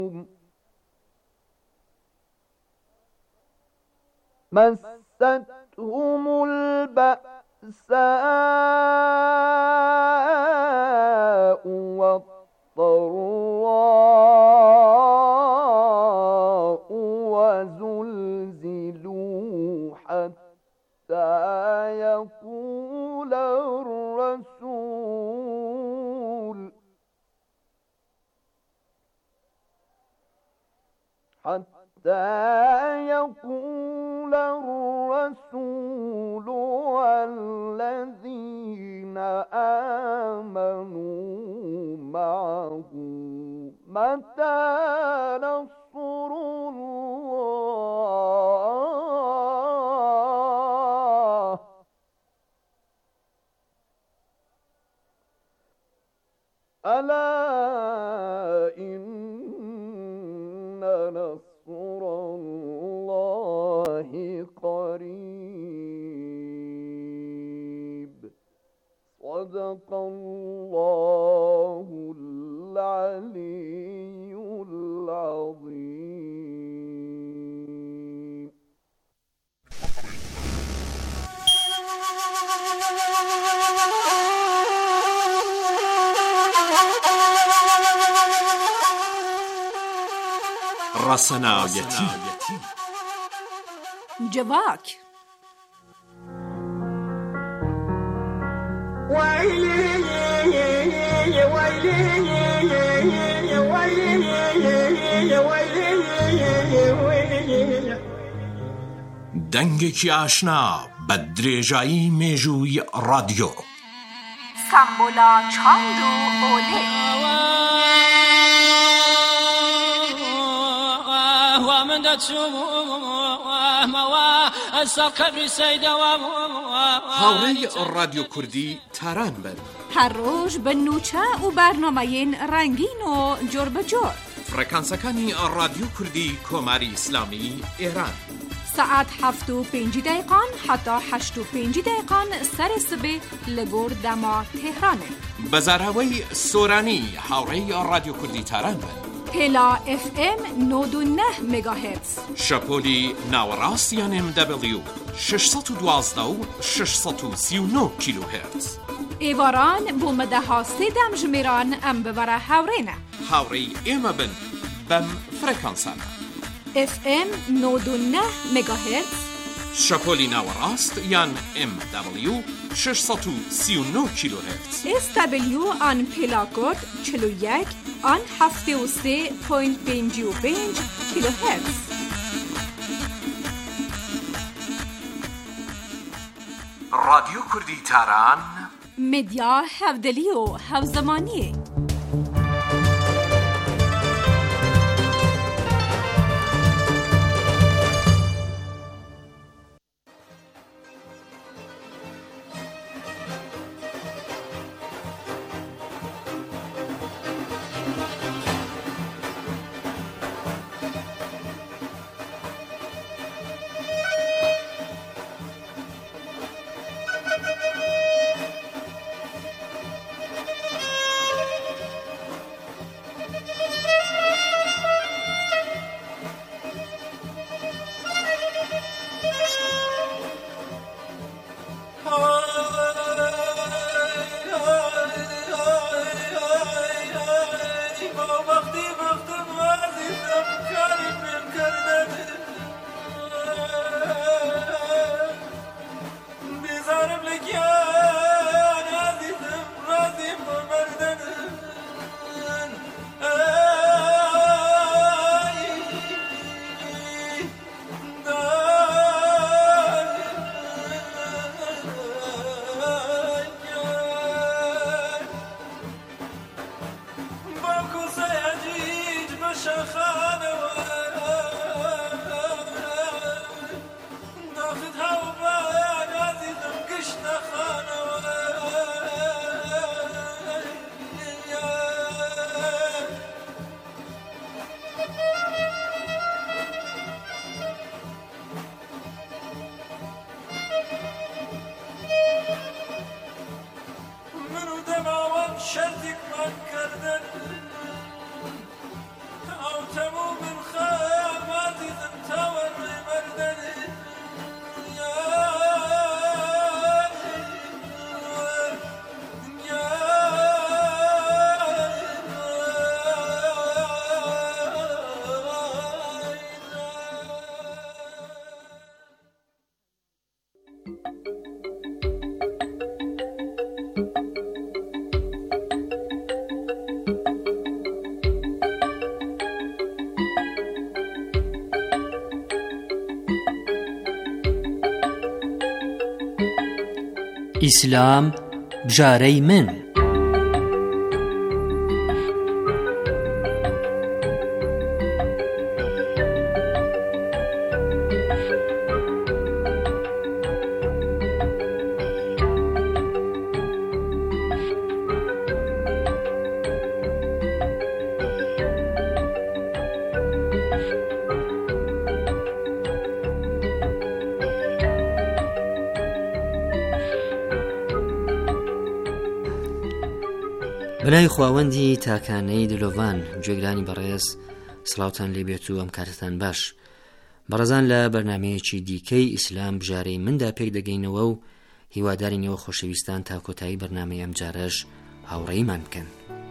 مستهم البأساء والضراء وزلزلوا حتى يقول الرسول والذين آمنوا معه متى نصر الله ألا إن نصر الله قريب صدق الله العلي العظيم. رسنایتی جواک دەنگێکی ئاشنا بە درێژایی مێژووی رادیۆ سامبۆلا چاند و ئۆلێ هاوڕێی رادیۆ کوردی تاران بن هەر ڕۆژ بە نوچە و بەرنامەیەن ڕەنگین و جۆر بەجۆر فڕێکانسەکانی رادیۆ کوردی کۆماری ئیسلامی ئێران سعات 7:05 حتا 8:05 سەر سبێ لە گۆر دەما تێهرانێ بەزاراوەی سۆرانی هاوڕێی رادیۆ کوردی تاران بن پێلا FM 99 مگاهرتز شەپۆلی ناوەڕاستیان MW 612 و 639 کیلوهرتز ئێواران بۆ مەدەها سێدەم ژمێران ئەم ببەرە هاوڕێنە هاوڕێی ئێمە بن بەم فڕێکانسانە FM 99 مگاهرتز شەپۆلی ناوەڕاست یان MW 639 کیلوهرتز SW آن پێلاکۆت 41 آن 73.55 کیلوهرتز رادیۆ کوردی تاران مدیا هەودەلی و هەوزەمانیە ئیسلام بژارەی من. بەلای خواوەندی تاکانەی دلۆڤان گوێگرانی بەڕێز سڵاوتان لێبێت و ئەم کاتتان باش. بەڕێزان لە بەرنامەیەکی دیکەی ئیسلام بژارەی مندا پێک دەگەینەوە و هیواداری نێوە خۆشەویستان تا کۆتایی بەرنامەی ئەم جارەش هاوڕێیمان بکەن.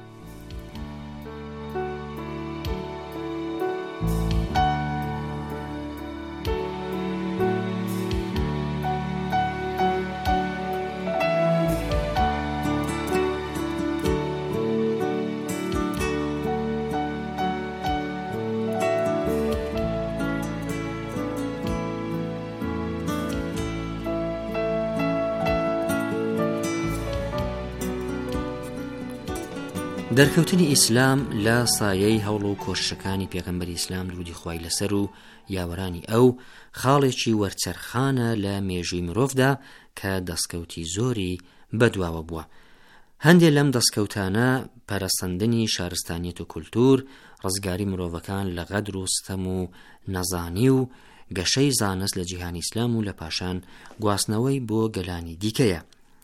دەرکەوتنی ئیسلام لە سایەی هەوڵ و کۆششەکانی پێغەمبەری ئیسلام درودی خوای لەسەر و یاوەرانی ئەو خاڵێکی وەرچەرخانە لە مێژووی مرۆڤدا کە دەستکەوتی زۆری بەدواوە بووە. هەندێک لەم دەستکەوتانە پەرەسەندنی شارستانیەت و کولتور، ڕزگاری مرۆڤەکان لە غەدر و ستەم و نەزانی و گەشەی زانست لە جیهانی ئیسلام و لە پاشان گواستنەوەی بۆ گەلانی دیکەیە.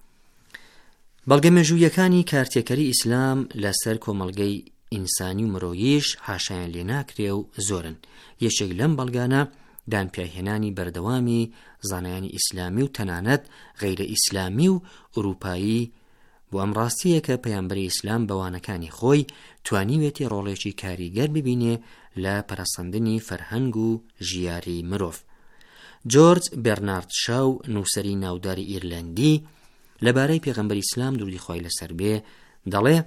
بەڵگە مێژوویەکانی کارتێکەری ئیسلام لەسەر کۆمەڵگەی ئینسانی و مرۆییش حاشایان لێ ناکرێ و زۆرن. یەکێک لەم بەڵگانە دانپێهێنانی بەردەوامی زانایانی ئیسلامی و تەنانەت غەیرە ئیسلامی و ئوروپایی بۆ ئەم ڕاستیە کە پەیامبەری ئیسلام بەوانەکانی خۆی توانیوێتی ڕۆڵێکی کاریگەر ببینێ لە پەرەسەندنی فەرهەنگ و ژیاری مرۆڤ. جۆرج بێرنارد شاو، نووسەری ناوداری ئیرلەندی، لەبارەی پێغەمبەری ئیسلام درودی خوای لەسەر بێ دەڵێ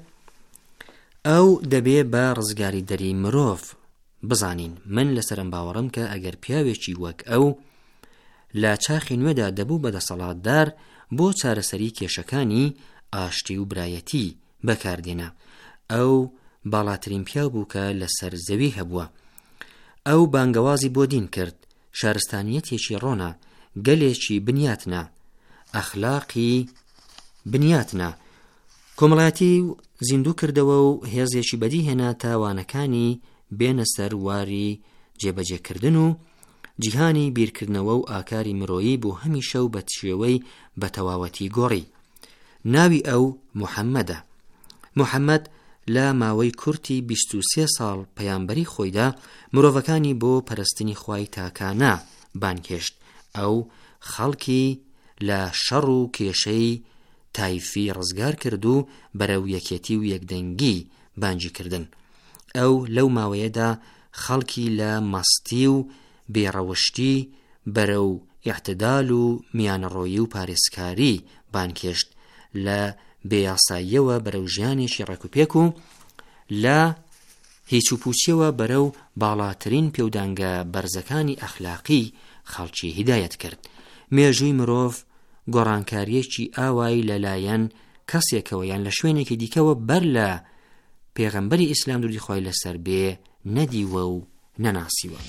ئەو دەبێ بە ڕزگاری دەری مرۆڤ بزانین. من لەسەرم باوەڕم کە ئەگەر پیاوێکی وەک ئەو لە چاخی نوێدا دەبوو بەدەسەڵاتدار بۆ چارەسەری کێشەکانی ئاشتی و برایەتی بەکاردێنا، ئەو باڵاترین پیاو بوو کە لەسەر زەوی هەبووە. ئەو بانگەوازی بۆ دین کرد، شارستانیەتێکی ڕۆنا، گەلێکی بنیاتنا، ئەخلاقی بنیاتنا، کۆمەڵایەتی زیندوو کردەوە و هێزێکی بەدی هێنا تاوانەکانی بێنە سەر واری جێبەجێکردن و جیهانی بیرکردنەوە و ئاکاری مرۆیی بۆ هەمیشە و بە شێوەی بە تەواوەتی گۆڕی. ناوی ئەو محەممەدە. محەممەد لە ماوەی کورتی 23 ساڵ پەیامبەری خۆیدا مرۆڤەکانی بۆ پەرستنی خوای تاکانە بانکێشت. ئەو خەڵکی لە شەڕ و کێشەی تایفی ڕزگار کرد و بەرەو یەکێتی و یەکدەنگی بانگی کردن. ئەو لەو ماوەیەدا خەڵکی لە مەستی و بێڕەوشتی بەرەو ئیعتدال و میانەڕۆیی و پارێزکاری بانکێشت، لە بێیاساییەوە بەرەو ژیانێکی ڕێکوپێک و لە هیچ و پوچیەوە بەرەو باڵاترین پێودانگە بەرزەکانی ئەخلاقی خەڵکی هیدایەت کرد. مێژووی مرۆڤ گۆڕانکاریەکی ئاوای لەلایەن کەسێکەوە یان لە شوێنێکی دیکەوە بەر لە پێغەمبەری ئیسلام درودی خوای لەسەر بێ نەدیوە و نەناسیوە.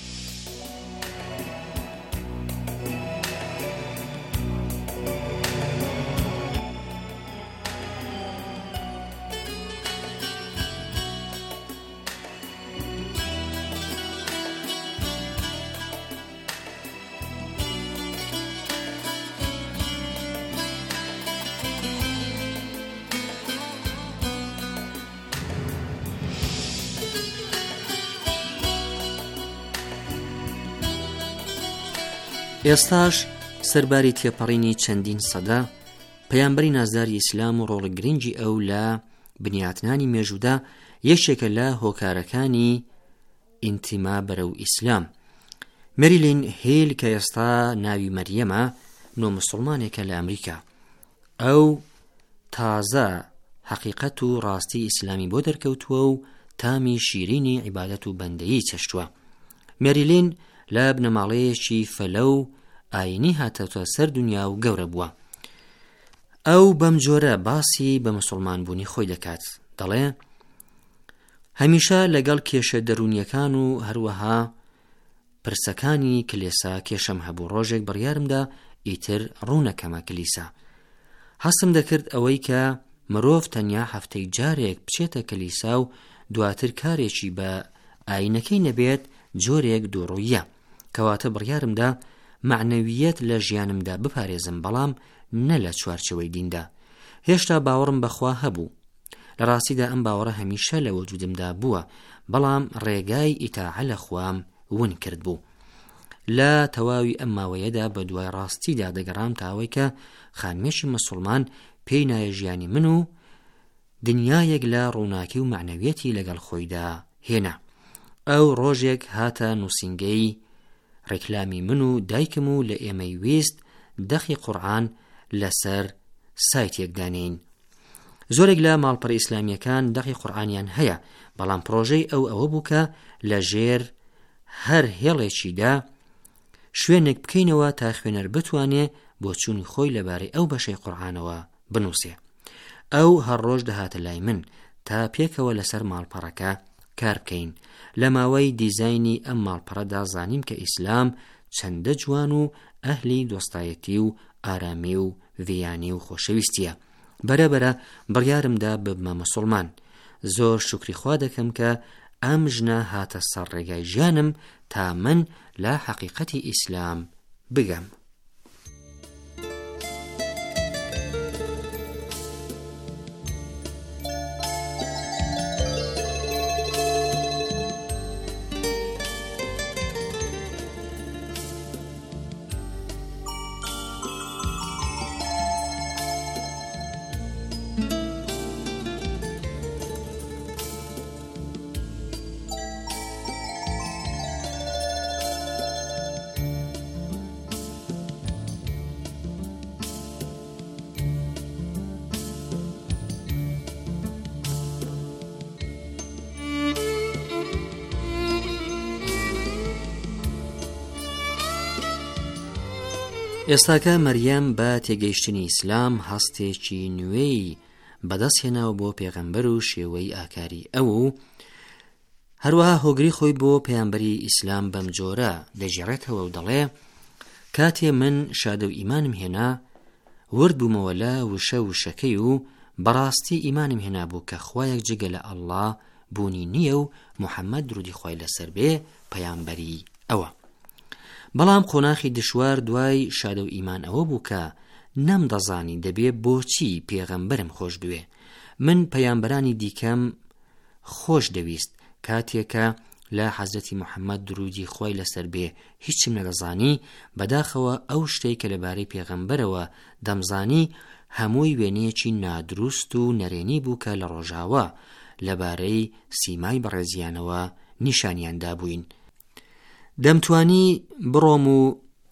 ئێستاش سەرباری تێپەڕینی چەندین سەدا پەیامبەری نازداری ئیسلام و ڕۆڵی گرنگی ئەو لە بنیاتنانی مێژوودا یەکێکە لە هۆکارەکانی ئینتیما بەرەو ئیسلام. مەریلین هێل کە ئێستا ناوی مەریەمە نۆ مسڵمانێکە لە ئەمریکا. ئەو تازە حەقیقەت و ڕاستی ئیسلامی بۆ دەرکەوتووە و تامی شیرینی عیبادەت و بەندەیی چەشتووە. مەریلین لە بنەماڵەیەکی فەلە و ئاینی هاتەوتە سەر دنیا و گەورە بووە. ئەو بەم جۆرە باسی بە مسلمان بوونی خۆی دەکات، دەڵێ هەمیشە لەگەڵ کێشە دەرونیەکان و هەروەها پرسەکانی کلێسا کێشەم هەبوو. ڕۆژێک بڕیارمدا ئیتر ڕوونەکەمە کلیسا. هەستم دەکرد ئەوەی کە مرۆڤ تەنیا هەفتەی جارێک بچێتە کلیسا و دواتر کارێکی بە ئاینەکەی نەبێت جۆرێک دووڕوویە، کەواتە بڕیارمدا معنەویەت لە ژیانمدا بپارێزم، بەڵام نە لە چوارچەوەی دیندا. هێشتا باوەڕم بەخوا هەبوو، لە ڕاستیدا ئەم باوەڕە هەمیشە لە وەجودمدا بووە، بەڵام ڕێگای ئیتاعە لە خوام ون کرد بوو. لە تەواوی ئەم ماوەیەدا بە دوای ڕاستیدا دەگەڕام تاوەی کە خانمێشی مسلمان پێی نایە ژیانی من و دنیایەک لە ڕووناکی و معنەویەتی لەگەڵ خۆیدا هێنا. ئەو ڕۆژێک هاتە نووسینگەی ڕێکلامی من و دایکم و لە ئێمەی ویست دەخی قورئان لەسەر سایتێک دانین. زۆرێک لە ماڵپەڕی ئیسلامیەکان دەخی قورئانیان هەیە، بەڵام پرۆژەی ئەوە بوو کە لە ژێر هەر هێڵێکیدا شوێنێک بکەینەوە تا خوێنەر بتوانێ بۆ چوونی خۆی لەبارەی ئەو بەشەی قورئانەوە بنووسێ. ئەو هەر ڕۆژ دەهاتە لای من تا پێکەوە لەسەر ماڵپەڕەکە کار بکەین. لە ماوەی دیزاینی ئەم ماڵپەڕەدا زانیم کە ئیسلام چەندە جوان و ئەهلی دۆستایەتی و ئارامی و ڤیانی و خۆشەویستیە. بەرەبەرە بڕیارمدا ببمە مسلمان. زۆر شوکری خوا دەکەم کە ئەم ژنە هاتە سەر ڕێگای ژیانم تا من لە حەقیقەتی ئیسلام بگەم. ئێستاکە مەریەم بە تێگەیشتنی ئیسلام هەستێکی نوێی بەدەستهێناوە بۆ پێغەمبەر و شێوەی ئاکاری ئەو و هەروەها هۆگری خۆی بۆ پەیامبەری ئیسلام بەم جۆرە دەژێڕێتەوە و دەڵێ کاتێ من شادە و ئیمانم هێنا ورد بوومەوە لە وشە وشەکەی و بەڕاستی ئیمانم هێنا بوو کە خوایەک جگە لە ئەڵڵا بوونی نییە و محەممەد درودی خوای لەسەر بێ پەیامبەری ئەوە. بەڵام قۆناخی دشوار دوای شادە و ئیمان ئەوە بوو کە نەمدەزانی دەبێ بۆچی پێغەمبەرم خۆش بوێ. من پەیامبەرانی دیکەم خۆش دەویست کاتێکە لە حەزرەتی محەممەد درودی خوای لەسەر بێ هیچم نەدەزانی، بەداخەوە ئەو شتەی کە لەبارەی پێغەمبەرەوە دەمزانی هەمووی وێنەیەکی نادروست و نەرێنی بوو کە لە ڕۆژاوە لەبارەی سیمای بەڕێزیانەوە نیشانیاندا بووین. دەمتوانی بڕۆم و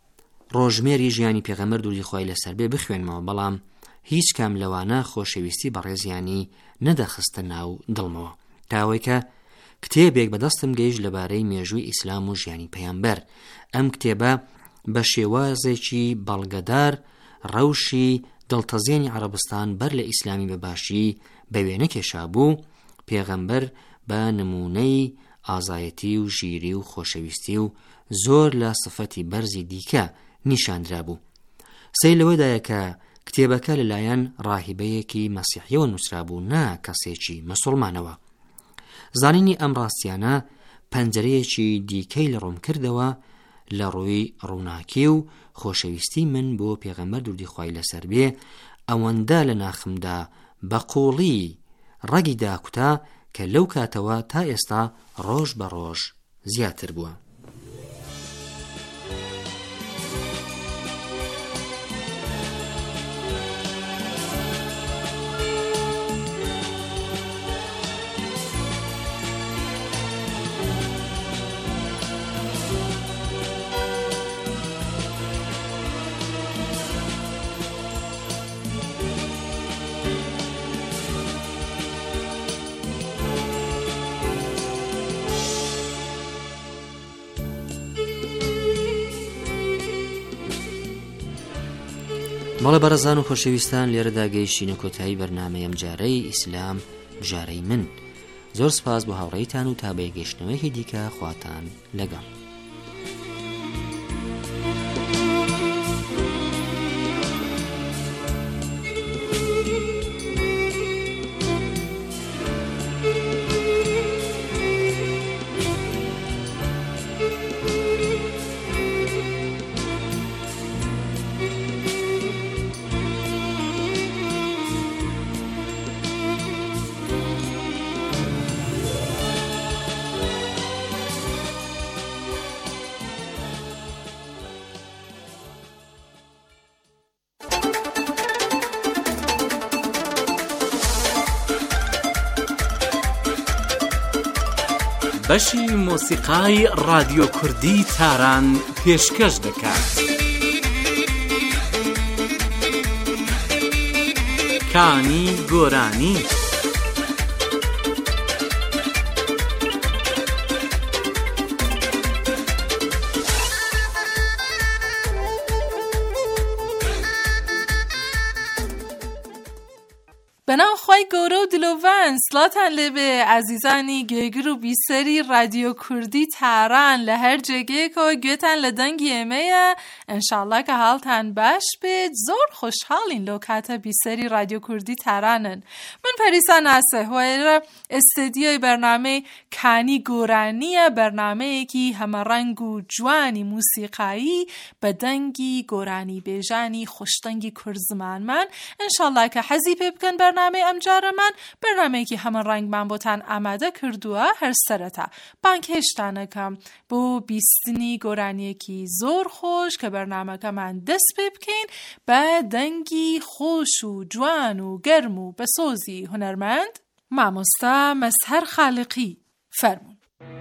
ڕۆژمێری ژیانی پێغەمبەر درودی خوای لەسەر بێ بخوێنمەوە، بەڵام هیچ کام لەوانە خۆشەویستی بەڕێزیانی نەدەخستە ناو دڵمەوە. تاوەی کە کتێبێک بەدەستم گەیشت لەبارەی مێژووی ئیسلام و ژیانی پەیامبەر. ئەم کتێبە بە شێوازێکی بەڵگەدار ڕەوشی دڵتەزێنی عەرەبستان بەر لە ئیسلامی بەباشی بە وێنە کێشا بوو. پێغەمبەر بە نمونەی ئازایەتی و ژیری و خۆشەویستی و زۆر لە سفەتی بەرزی دیکە نیشاندرا بوو. سەی لەوەدایە کە کتێبەکە لەلایەن ڕاهیبەیەکی مەسیحیەوە نووسرا بوو، نا کەسێکی مسلمانەوە. زانینی ئەم ڕاستیانە پەنجەرەیەکی دیکەی لە ڕوون کردەوە لە ڕووی ڕووناکی و خۆشەویستی من بۆ پێغەمبەر درودی خوای لەسەر بێ ئەوەندە لە ناخمدا بەقوڵی ڕەگی داکوتا کە لەو کاتەوە تا ئێستا ڕۆژ بە ڕۆژ زیاتر بووە. بەڵێ بەڕێزان و خۆشەویستان، لێرەدا گەیشتینە کۆتایی بەرنامەی ئەم جارەی ئیسلام بژارەی من. زۆر سپاس بۆ هاوڕێیتان و تا بەیەگەشتنەوەیەکی دیکە خواتان لەگەڵ. بەشی مۆسیقای رادیۆ کوردی تاران پێشکەش دەکات. کانی گۆرانی. بەناو خی گەورە و دلۆڤان سڵاتان لێبێ عەزیزانی گوێگر و بیسەری رادیۆ کوردی تاران لە هەر جێگەیەکەوە گوێتان لە دەنگی ئێمەیە. ئینشاڵڵا کە حاڵتان باش بێت. زۆر خۆشحاڵین لەو کاتە بیسەری رادیۆ کوردی تارانن. من پەریسا ناسە هۆیرە ئستدیۆی بەرنامەی کانی گۆرانیە، بەرنامەیەکی هەمەڕەنگ و جوانی موسیقایی بە دەنگی گۆرانی بێژانی خۆشتەنگی کورد زمانمان. ئینشاڵڵا کە حەزی پێ بکەن بەرنامەی ئەم جارەمان بەرنامەیەکی هەمەڕەنگمان بۆتان ئامادە کردووە. هەر سەرەتا بانکێشتانەکەم بۆ بیستنی گۆرانیەکی زۆر خۆش کە بەرنامەکەمان دەست پێ بکەین بە دەنگی خۆش و جوان و گەرم و بەسۆزی هونەرمەند مامۆستا مەسهەر خالقی. فەرمون.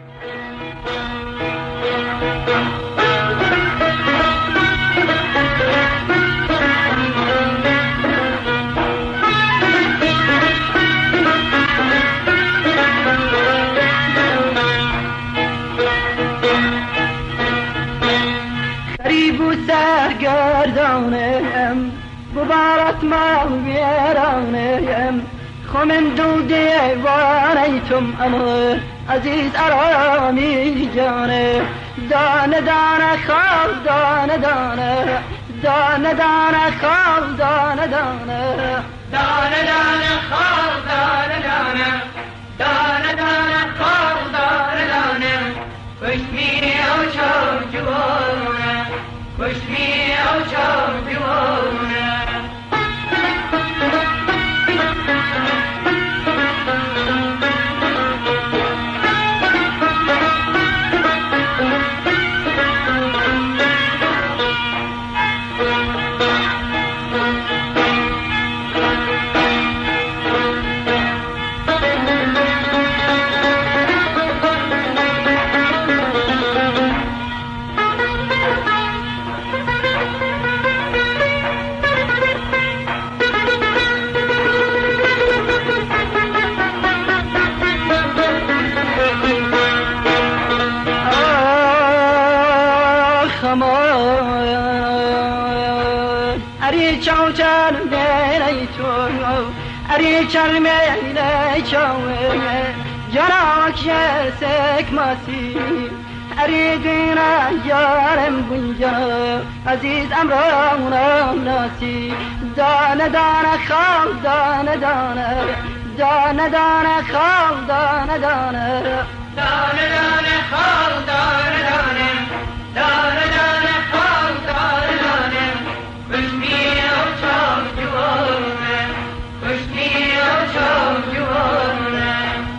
سرگردانم ببارت مال ویرانم خمن دو دیوانیتم امر عزیز ارامی جانه دانه دانه خواب دانه دانه دانه دانه خواب دانه دانه دانه دانه خواب دانه دانه دانه دانه خواب دانه دانه خوشمی او چون جوانه خوشمی او چون جوانه چرمه لیچوه جراک سک ماسی اریدنا یارم بنجا عزیز امرانم ناسی دانه دانه خواب دانه دانه دانه دانه خواب دانه دانه دانه دانه خواب دانه دانه دانه دانه خواب دانه دانه خوشمی او چاو جوانه خوشمی او چاو جوانه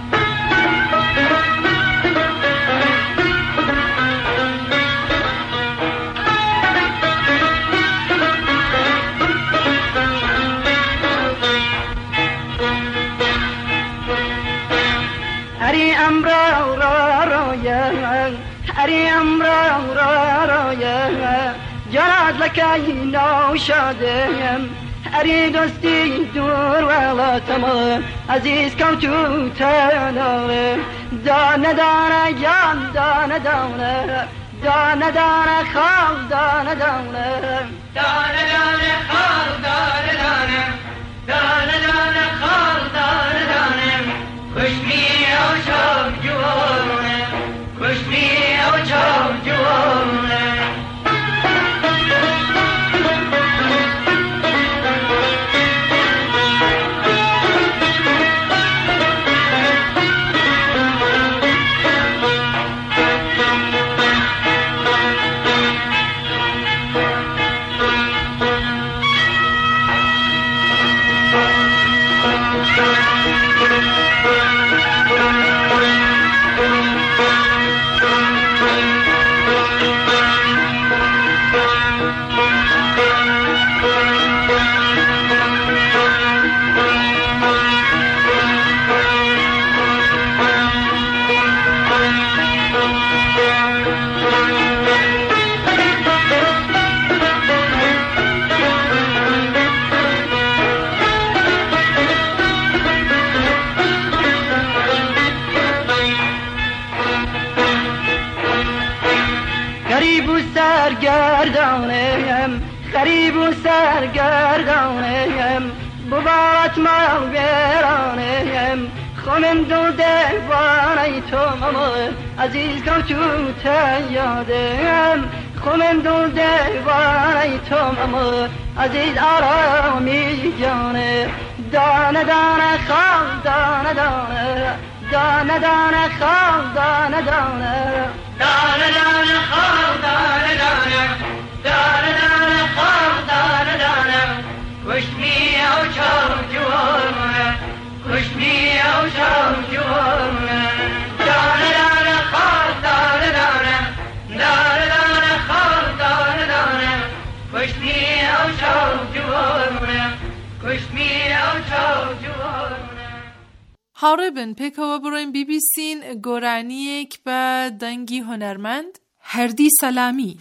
هری امرا را رویا هری امرا را رویا جراد لکای نو شادم هری دوستی دور ولا تمام عزیز کوتو تناره دانه دانه جان دانه دانه دانه دانه خال دانه دانه دانه دانه خال دانه دانه دانه دانه خال دانه دانه خوشمی او چاو جوانه خوشمی او چاو جوانه غریب و سرگردانم ببارت ما بیرانم خونم دو دیوانه تو ماما عزیز کن تو تیادم خونم دو دیوانه تو ماما عزیز آرامی جانه دانه دانه خال دانه دانه دانه دانه خال دانه دانه دانه دانه خال دانه دانه دانه دانه خال دانه دانه خوشمی او چاو جوانه خوشمی او چاو جوانه دانه دانه خال دانه دانه دانه دانه خال دانه دانه خوشمی او چاو جوانه خوشمی او چاو جوانه. هاوڕێ بن پێکەوە بڕۆین بیبیسین گۆرانیەک بە دەنگی هونەرمەند هەردی سەلامی.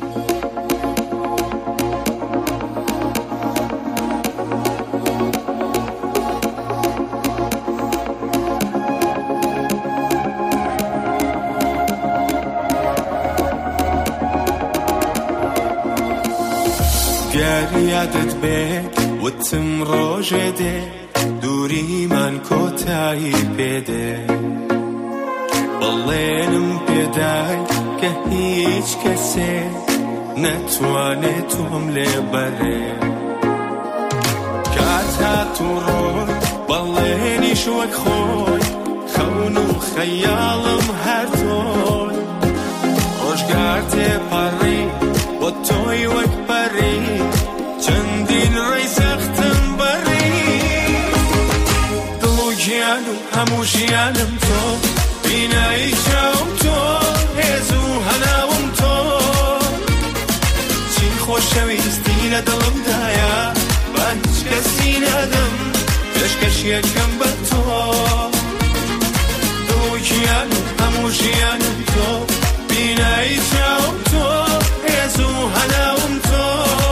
یادت بێت وتم ڕۆژێ دێ دووریمان کۆتایی پێدێ بەڵێنم پێدای کە هیچ کەسێ نەتوانێت تۆم لێ بەرێ کات هاتوو ڕۆی بەڵێنیش وەک خۆی خەون و خەیاڵم هەر تۆی ڕۆژگار تێپەڕی بۆ تۆی وەک پەری چەندین ڕێی سەختم بەڕی دڵ و گیان و هەموو ژیانم تۆ بینایی چاوم تۆ هێز و هەناوم تۆ چی خۆشەویستی لە دڵمدایە با هیچ کەسی نەدەم پێشکەشیەکەم بە تۆ دڵ و گیان و هەموو ژیانم تۆ بینایی چاوم تۆ هێز و هەناوم تۆ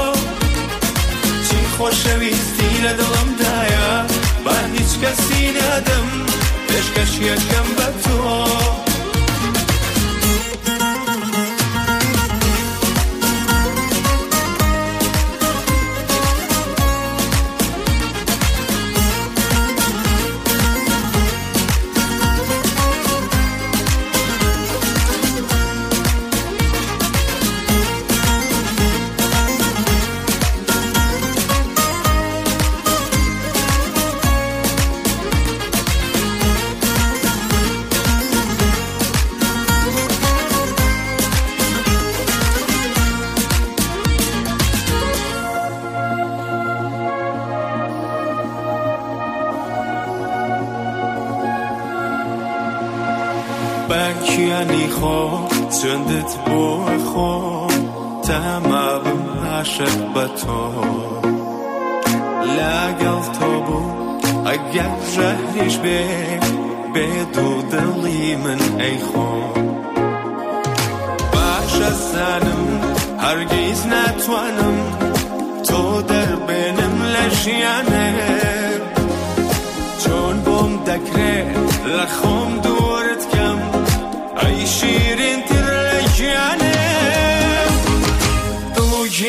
خۆشەویستی لە دڵمدایە با هیچ کەسی نەدەم پێشکەشیەکەم بە تۆ بەکیانی خۆ چندت بۆ خۆ تەما بم عاشق بە تۆ لەگەڵ تۆ بوو ئەگەر ژەهریش بێ بێت و دڵی من ئەی خۆ باشە زانم هەرگیز ناتوانم تۆ دەربێنم لە ژیانم چۆن بۆم دەکرێت لە خۆم دوورت کەم ئەی شیرینتر لە گیانێ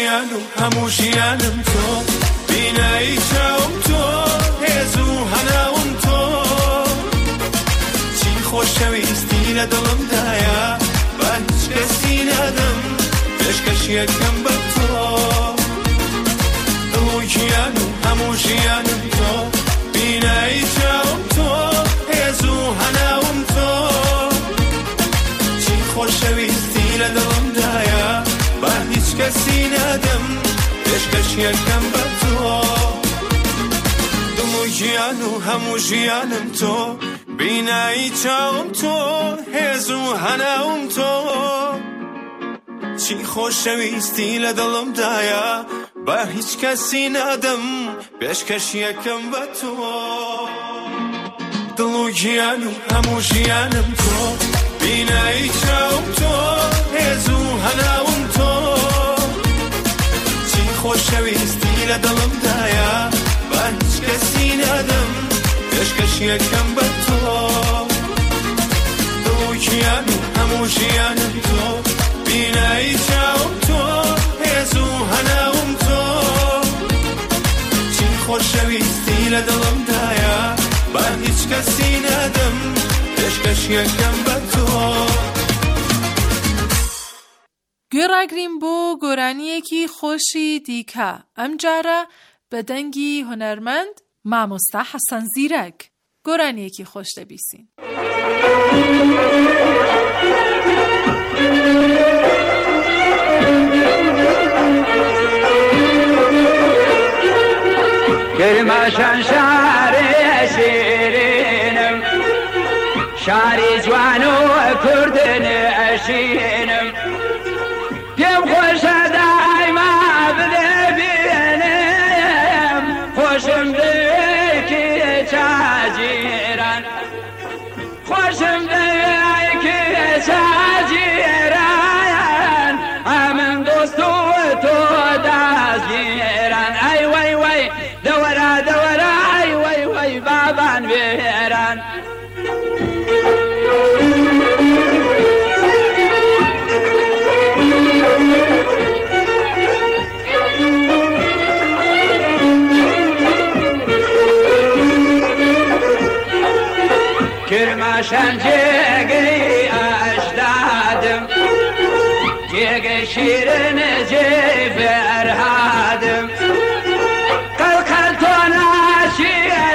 ژیان و هەموو ژیانم تۆ بینایی چاوم تۆ هێزوو هەناوم تۆ چی خۆشەویستی لە دڵمدایە با هیچ کەسی نادەم پێشکەشیەکەم بە تۆ دڵ و گیان و هەموو ژیانم تۆ بینایی چاوم تۆ هێزوو هەناوم تۆ چی خۆشەویستی لە دڵمدایە با هیچ کەسی نادەم پێشکەشیەکەم بە تۆ دڵ و گیان و هەموو ژیانم تۆ بینایی چاوم تۆ هێزوو هەناوم تۆ چی خۆشەویستی لە دڵمدایە با هیچ کەسی نادەم پێشکەشیەکەم بە تۆ دڵ و گیان و هەموو ژیانم تۆ بینایی چاوم تۆ هێزوو هەناوم تۆ چی خۆشەویستی لە دڵمدایە با هیچ کەسی نادەم پێشکەشیەکەم بە تۆ دڵ و گیان و هەموو ژیانم تۆ بینایی چاوم تۆ هێزوو هەناوم تۆ چی خۆشەویستی لە دڵمدایە با هیچ کەسی نادەم پێشکەشیەکەم بە تۆ گوێڕاگرین بۆ گۆرانیەکی خۆشی دیکە ئەم جارە بە دەنگی هونەرمەند مامۆستا حەسەن زیرەک گۆرانیەکی خۆش دەبیسین. کرماشان شاری شیرینم شاری جوان و کردن اشینم پیم خوشا دایما بلبینم خوشم دیکی چاجیران خوشم دیکی چاجیران امن دوستو تو دازگیران ای وی وی دورا دورا ای وی وی بابان بیران کرماشان جگری اشدادم جگری شیرن جی فرهادم قلقل تو ناشی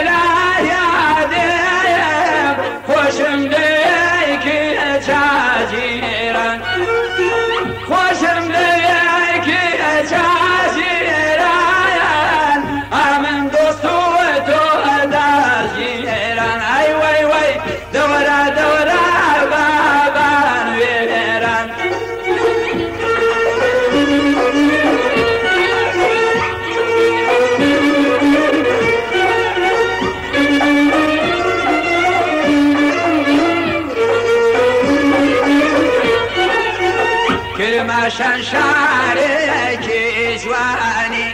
الایادم خوشم دیکی چاجیران خوشم دیکی چاجیران امن دوستو تو دازیران ای وی وی دورا دورا بابان ویران کرماشان شارێکی جوانی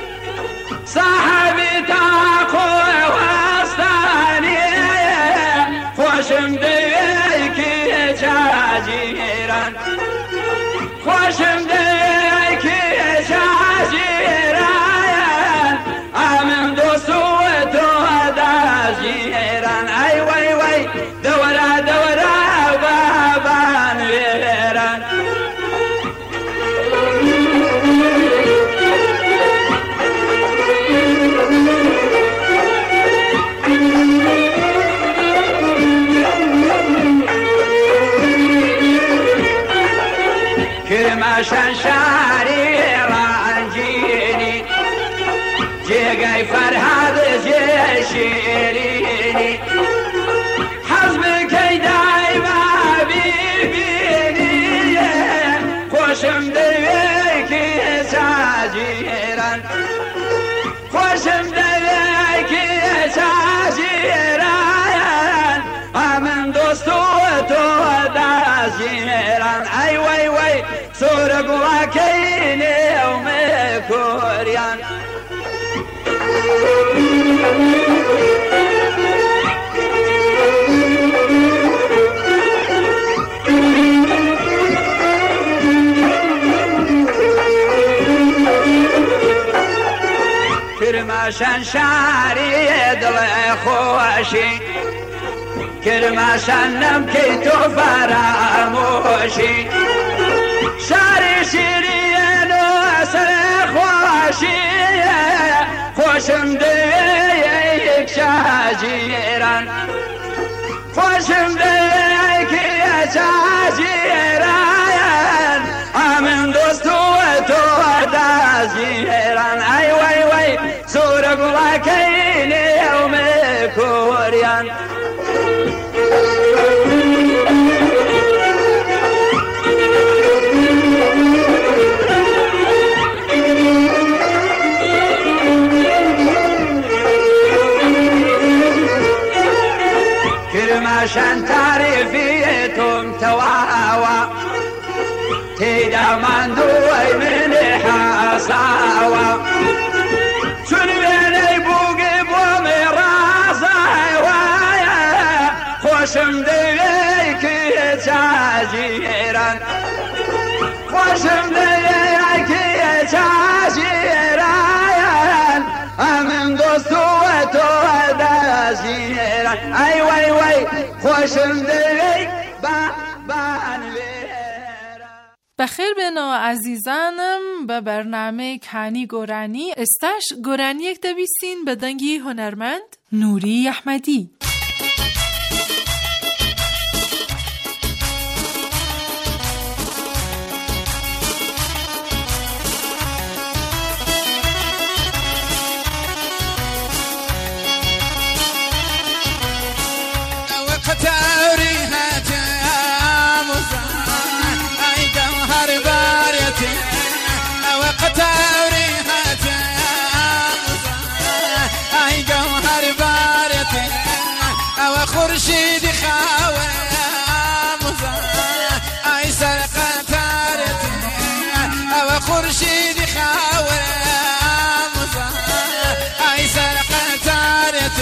صاحبی تاقۆ وەستانی خۆشم دەوێکی چاجیران خۆشم دەوێکی چاجیران ئەمن دۆستو تۆ دازیران ئەی وەی وەی دەوەرا دەوەرا بابان وێران کرماشان شاری رنجینی جێگای فەرهاد جێ شیرینی حەز بکەی دایما بیبینی خۆشم دەوێکی چاجیران خۆشم دەوێکی چاجیران ئەمن دۆستو تۆ دازیران ئەی وەی وەی سۆرە گوڵاکەی نێومە کۆریان کرماشن شاری دل خوشی کرماشن نمکی تو فراموشی شاری شیرین و سر خوشی خوشم دیک شاجیران خوشم دیک شاجیران امن دوست و تو دازیران ای وای وای سور گلاکین یوم کوریان کرماشن تعرفيتم تواوا تيدا من دوي من حصاوا شن بيني بوقي بومي راسا وايا خوشم ديك تاجيران خوشم ديك تاجيران امن دوستو تو دازيران اي وي وي خوشم ديك بخیر بنا عزیزانم به برنامه کانی گورانی استش گورانی یک دویسین به دنگی هنرمند نوری احمدی. خورشید خاوه مزا ای سرقطارت او خورشید خاوه مزا ای سرقطارت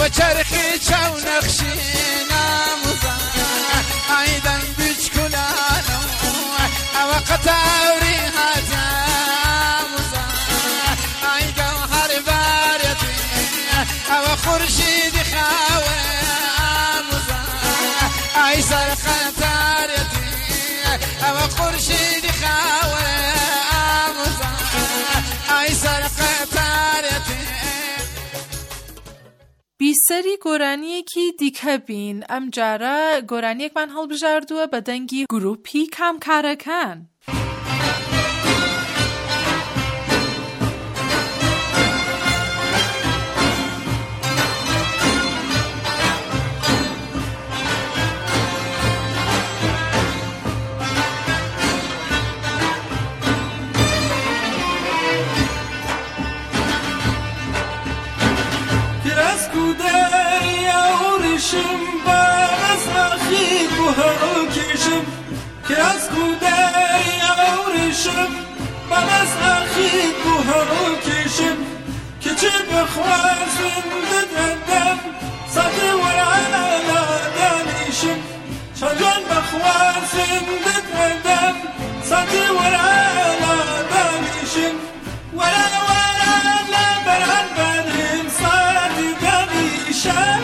چرخی چو نخشینا مزن ایدن بیچ کلانو او قطاوری هاتا مزن ای گوهر باریتی او خورشید خاوه مزن ای سرخان تاریتی او خورشید خاوه مزن ای سرخان تاریتی بیسەری گۆرانیەکی دیکە بین ئەم جارە گۆرانیەکمان هەڵبژاردووە بە دەنگی گروپی کامکارەکان. كاس كوداري أورشم بناس أخيك وهروكشم كتب خوازن ددم صدي ورانا دانيشم شجان بخوازن ددم صدي ورانا دانيشم ورانا بران بنيم صدي دانيشم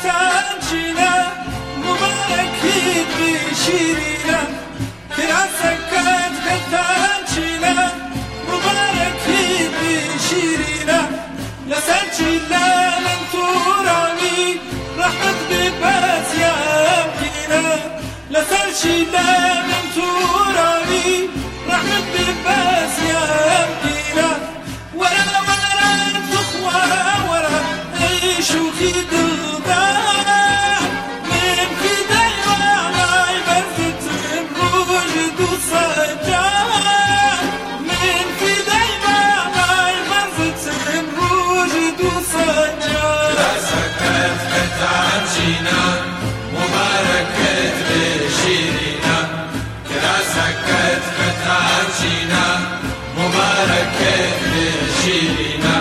تنشينا مباركين بشيرنا كراسكت تنشينا مباركين بشيرنا لسنشينا من توراني رحمت بباس يا أمكينا لسنشينا من توراني رحمت بباس يا أمكينا ورا تخوى ورا شوخي دلدار من في دايما برزت بوجد وصجار من في دايما برزت بوجد وصجار سكت فتانشينا مباركت بشيرنا كلا سكت فتانشينا مباركت بشيرنا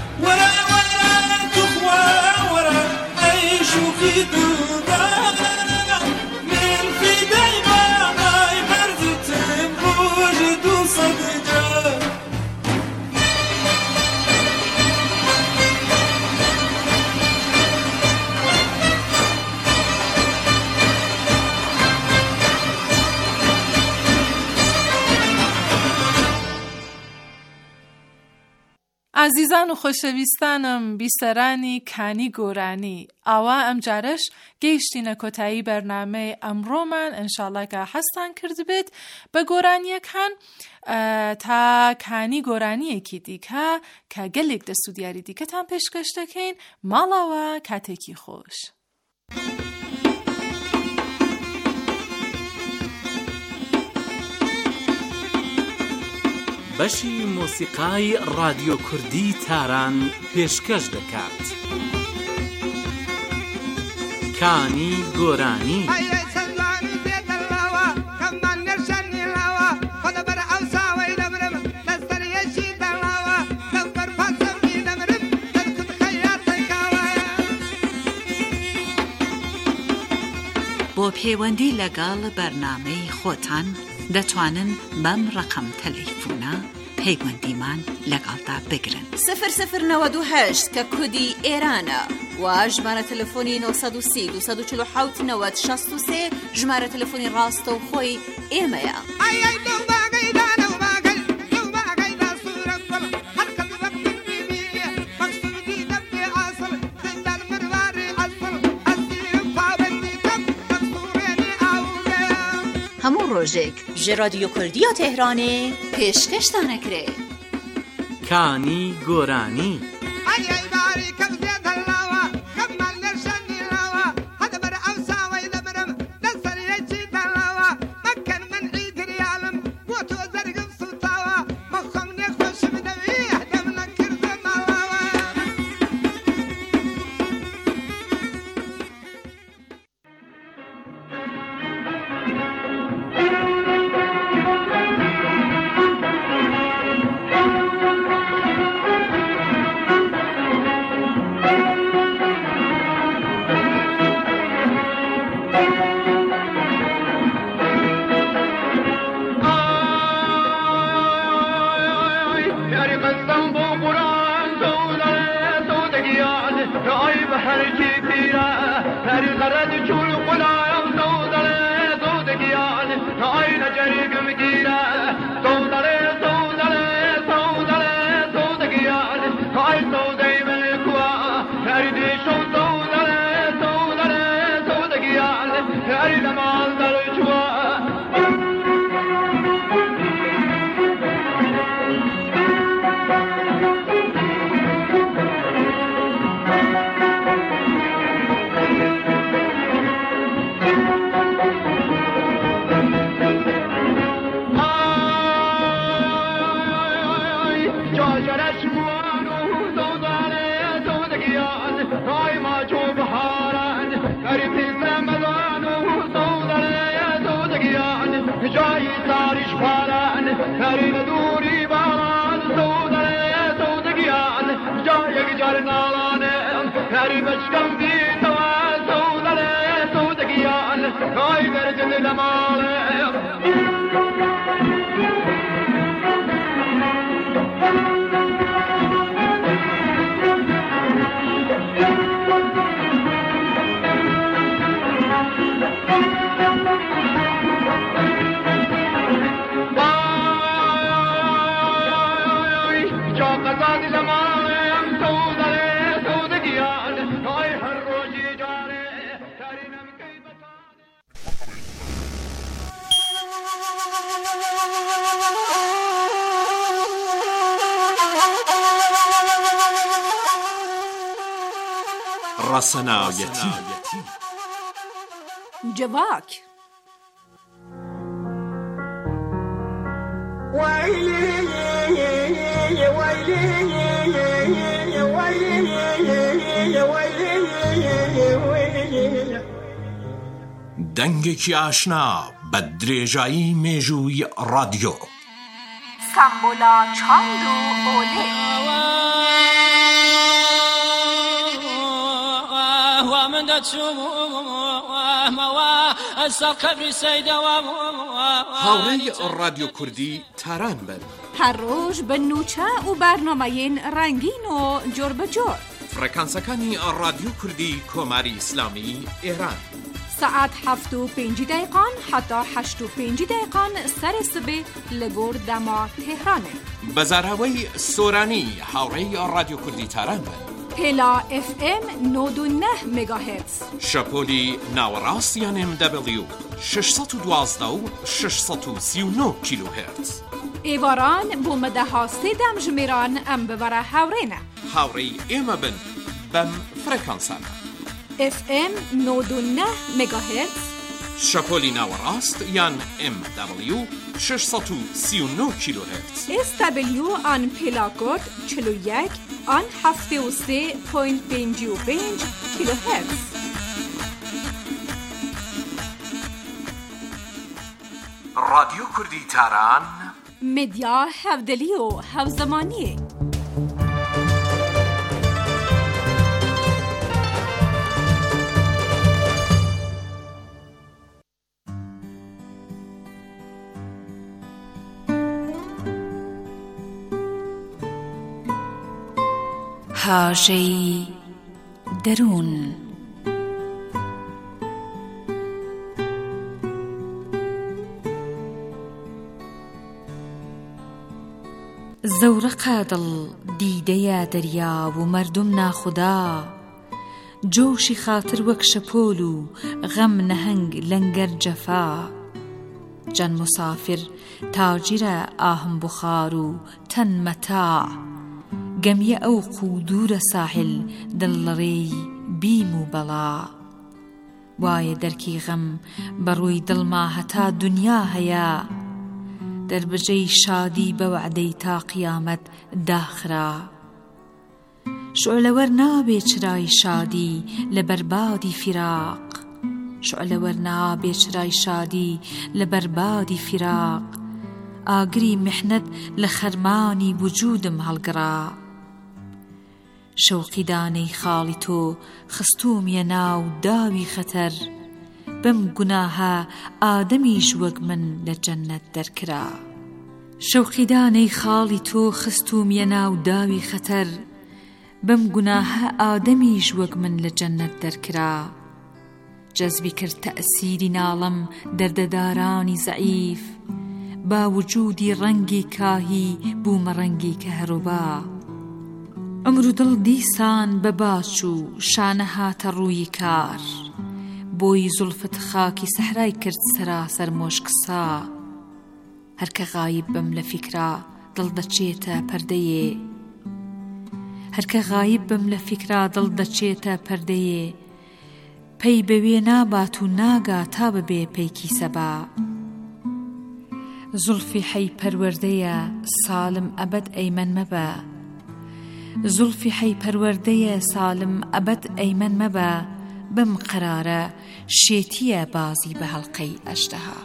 شوخي دودانا من في دايما هاي برزت بوجد وصدجان عزیزان و خۆشەویستانم بیسەرانی کانی گۆرانی ئاوا ئەم جارش گەیشتینە کۆتایی بەرنامەی ئەمڕۆمان ئینشاڵڵا کە حەستان کرد بێت بە گۆرانیەکان تا کانی گۆرانیەکی دیکە کە گەلێک دەسوودیاری دیکەتان پێشکەش دەکەین ماڵەوە کاتێکی خۆش. بەشی مۆسیقای رادیۆ کوردی تاران پێشکەش دەکات. کانی گۆرانی بۆ پەیوەندی لەگەڵ بەرنامەی خۆتان دەتوانن بەم ڕقم تەلەیفۆنە پەیوەندیمان لەگەڵدا بگرن 0098 کە کودی ئێرانە و ژمارە تەلەفۆنی 930 247 90 63 ژمارە تەلەفۆنی ڕاستەوخۆی ئێمەیە. هەموو ڕۆژێک ژێ رادیۆ کوردیە تێهرانێ پێشکەشتان ئەکرێ. کانی گۆرانی چاق زاد زمانم تو داره تو دگیان نای هر روزی جاره ترینم کی ڕەسەناویەتی جواک دەنگێکی ئاشنا بە درێژایی مێژووی ڕادیۆ سامبۆلا چاند و ئۆلێ هاوڕێی ڕادیۆ کوردی تاران بن هەر ڕۆژ بە نوچە و بەرنامەیەن ڕەنگین و جۆر بەجۆر فڕەکانسەکانی ڕادیۆ کوردی کۆماری ئیسلامی ئێران سعات 7:05 حتا 8:05 سەری سبێ لە گۆر دەما تێهرانێ بەزاراوەی سۆرانی هاوڕێی ڕادیۆ کوردی تاران بن پێلا FM 99 مگاهرتز شەپۆلی ناوەڕاستیان MW 612 و 639 کیلوهرتز ئێواران بۆ مەدەها سێدەم ژمێران ئەم ببەرە هاوڕێنە هاوڕێی ئێمە بن بەم فڕەکانسانە FM 99 مگاهرتز شەپۆلی ناوەڕاست یان MW 639 کیلوهرتز SW آن پێلاکۆت 41 آن 73.55 کیلوهرتز ڕادیۆ کوردی تاران مدیا هەودەلی و هەوزەمانیە هاژەی دەروون زەورەقە دڵ دیدەیە دەریا و مەردم ناخودا جۆشی خاتر وەک شەپۆل و غەم نەهەنگ لەنگەر جەفا جان مسافر تاجرە ئاهم بخار و تەن مەتاع گەمیە ئەو قودورە ساحل دڵڕێی بیم و بەڵا وایە دەرکی غەم بەڕووی دڵما هەتا دنیا هەیە دەربژەی شادی بەوعدەی تا قیامەت داخرا شعلەوەر نابێ چرای شادی لە بەربادی فیراق شعلەوەر نابێ چرای شادی لە بەربادی فیراق ئاگری محنەت لە خەرمانی وجودم هەڵگڕا شەوقی دانەی خاڵی تۆ خستومیە ناو داوی خەتەر بەم گوناهە ئادەمیش وەک من لە جەننەت دەرکرا شەوقی دانەی خاڵی تۆ خستومیە ناو داوی خەتەر بەم گوناهە ئادەمیش وەک من لە جەننەت دەرکرا جەزبی کرد تەئسیری ناڵم دەردەدارانی زەعیف با وجودی ڕەنگی کاهی بوومە ڕەنگی کە هەروبا ئەمر و دڵ دیسان بە باچ و شانە هاتە ڕووی کار بۆی زولفت خاکی سەحرای کرد سەراسەر مۆشکسا هەرکە غایب بم لە فیکرا دڵ دەچێتە پەردەیێ هەرکە غایب بم لە فیکرا دڵ دەچێتە پەردەیێ پەی بەوێ نابات و ناگا تا ببێ پەیکی سەبا زولفی حەی پەروەردەیە ساڵم ئەبەد ئەیمەن مەبە زولفی حەی پەروەردەیە ساڵم ئەبەد ئەیمەن مەبە بم قرارە شێتیە بازی بە هەڵقەی ئەژدەها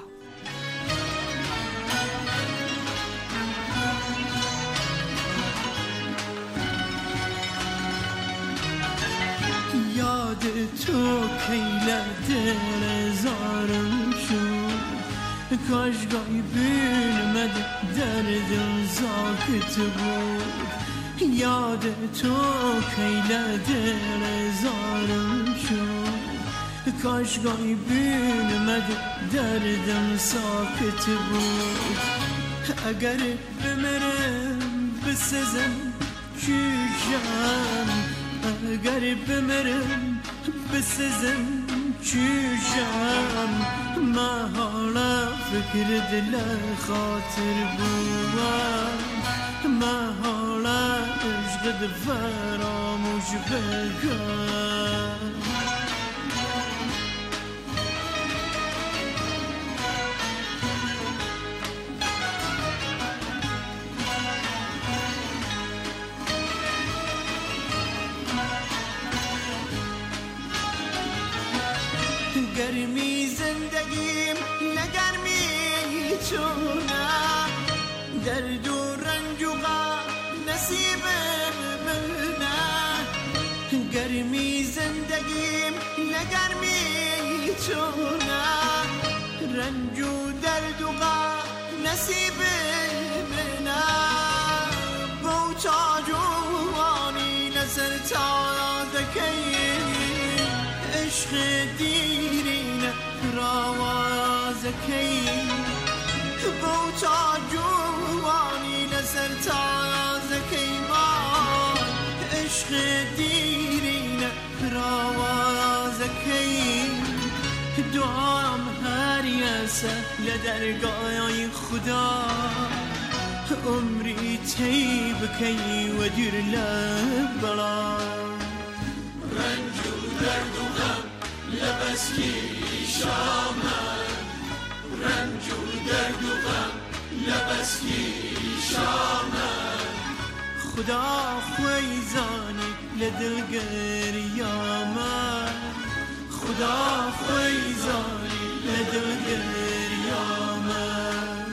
یاد تو کی لە دێرەزارم شد کاشگای بینمەد دەردم زاکت بود یاد تو کی لە دێرەزارم شد کاشگای بینمەد دەردم ساکت بود ئەگەر بمرم بسزم چوشم اگر بمرم بسزم چوشم ما حالا فکر دل خاطر بوام ما حالا عشق فراموش بکن گرمی زندگیم نگرمی چونه درد و رنج و غم نصیب منه گرمی زندگیم نگرمی چونه رنج و درد و غم نصیب منه بوتا جوانی نسر تازه کی عشق دیرین روازکی بوتا جوانی نسر تازکی بان عشق دیرین روازکی دعام هر یسه لدرگاه خدا عمری تی بکی و دیر لبلا رنج و درد و غم لبسکی شامن رنج و درد و غم لبسکی شامن خدا خویزانی لدلگریامن خدا خویزانی لدلگریامن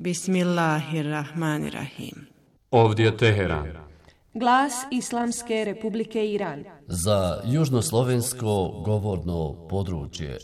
Bismillahirrahmanirrahim. Ovdje je Teheran. Glas Islamske Republike Iran. Za južnoslovensko govorno područje.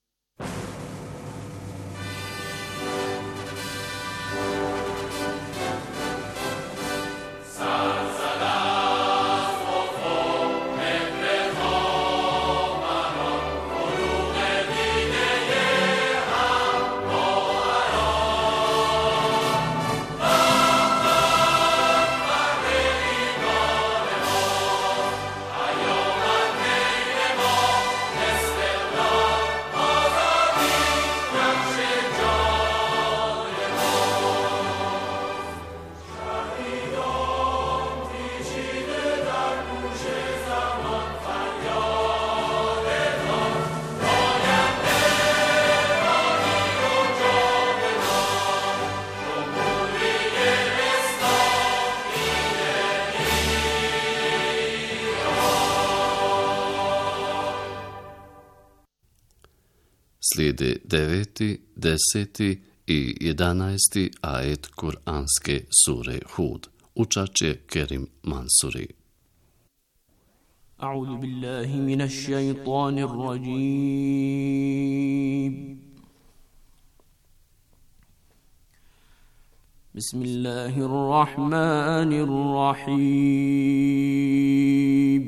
Slijede 9., 10. i 11. ajet Kur'anske sure Hud. Učat će Kerim Mansuri. أعوذ بالله من الشيطان الرجيم بسم الله الرحمن الرحيم